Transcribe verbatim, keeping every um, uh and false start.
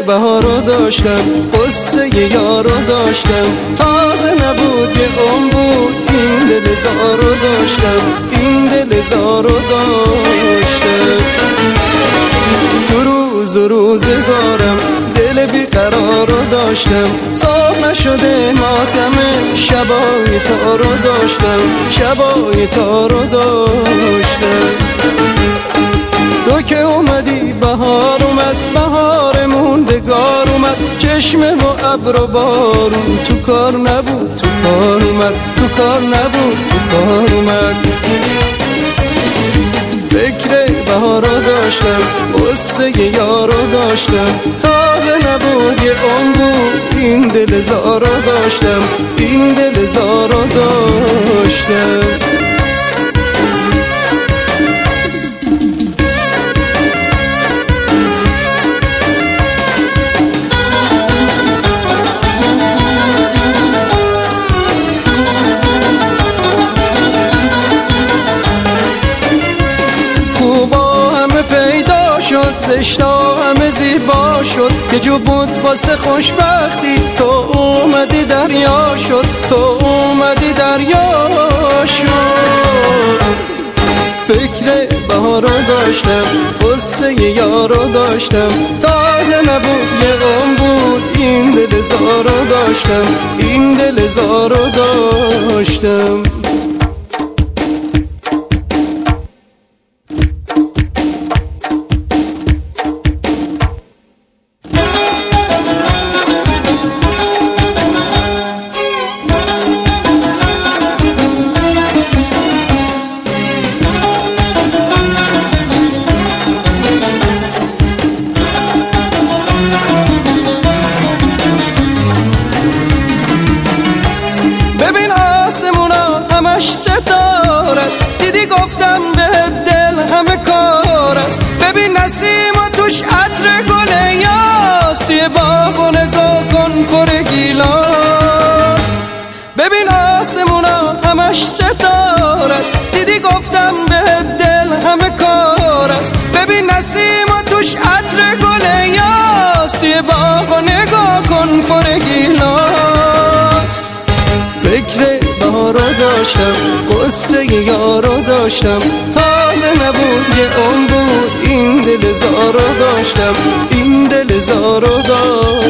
بهارو داشتم، قصه یارو داشتم، تازه نبود یه عمر بود این دل زارو داشتم، این دل زارو داشتم. تو روز و روزگارم دل بیقرارو داشتم، صاف نشده ماتم شبای تا رو داشتم، شبای تا رو داشتم. تو که اومدی بهار اومد، بهار موندگار اومد، چشمه و ابر و بارون تو کار نبود، تو کار اومد، تو کار نبود، تو کار اومد. فکر بهارو داشتم، قصه یارو داشتم، تازه نبود یه عمر بود این دل زارو داشتم، این دل زارو داشتم. زشتا همه زیبا شد که جو بود واسه خوشبختی، تو اومدی دریا شد، تو اومدی دریا شد. فکر بهارو داشتم، قصه یارو داشتم، تازه نبود یه عمر بود این دل زارو داشتم، این دل زارو داشتم. همش ستاره است، دیدی گفتم به دل همه کار است. ببین نسیم و توش عطر گل یاس، توی باغ و نگاه کن پر گیلاس. ببین آسمونا همش ستاره است، دیدی گفتم به دل همه کار است. ببین نسیم و توش عطر گل یاس، توی باغ و نگاه کن پر گیلاس. فکر بهارو داشتم، قصه یارو داشتم، تازه نبود یه عمر بود این دل زارو داشتم، این دل زارو داشتم.